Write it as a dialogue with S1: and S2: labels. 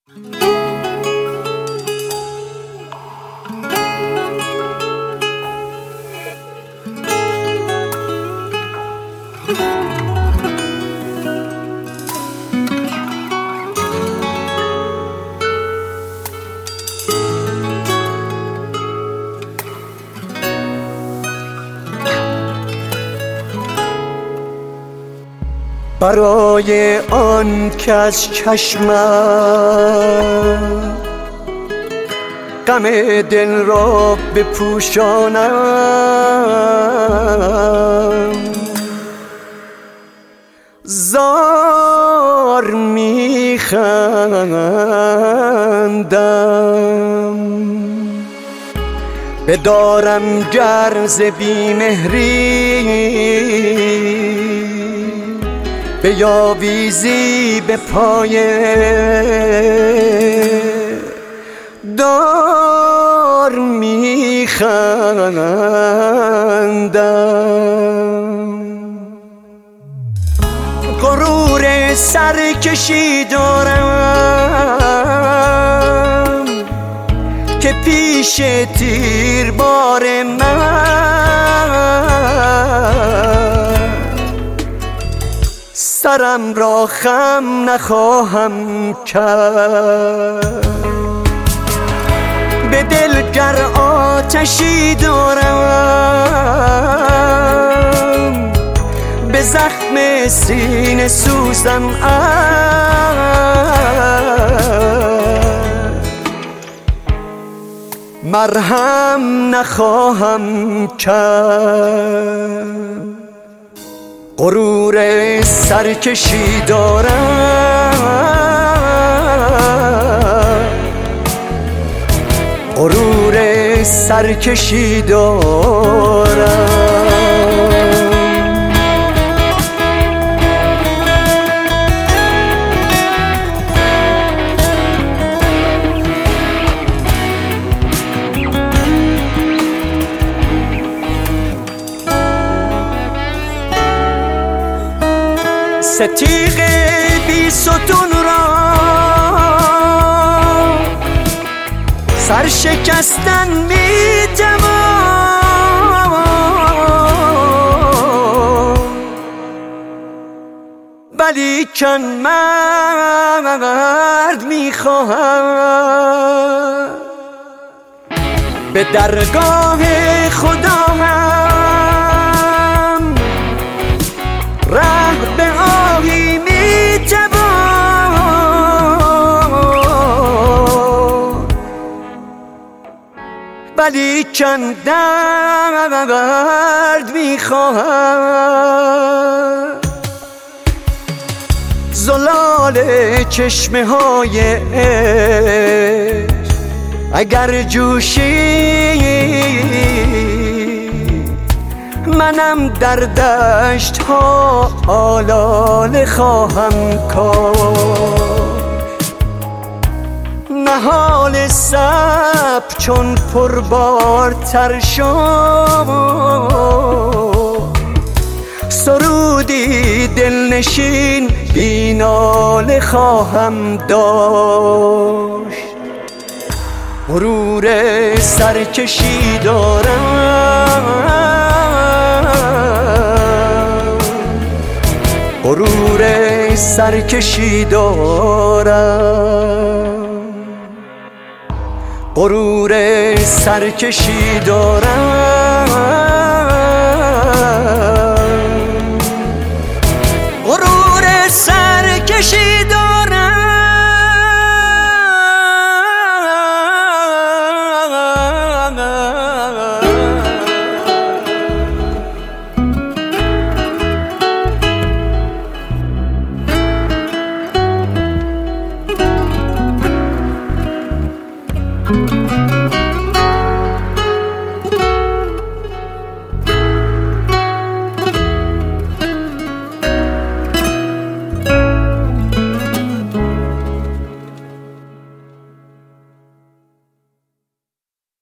S1: برای آن که از چشمم غم دل را بپوشانم، زار میخندم. بدارم گر ز بیمهری بیاویزی به پای دار میخندم. غرور سرکشی دارم که پیش تیربار من سرم را خم نخواهم کرد. به دل گر آتشی دارم به زخم سینه سوزم مرهم نخواهم کرد. غرور سرکشی دارم، غرور سرکشی دارم. ستیغ بی ستون را سرشکستن می توان، ولیکن مرد می خواهم به درگاه خدا هم ره به آهی می توان، ولیکن درد می خواهم. زلال چشمه های عشق اگر جوشید، منم در دشت ها آلاله خواهم کاشت. نهال صبر چون پربارتر شد، سرودی دلنشین بی ناله خواهم داشت. غرور سرکشی دارم، غرور سرکشی دارم، غرور سرکشی دارم، غرور سرکشی دارم.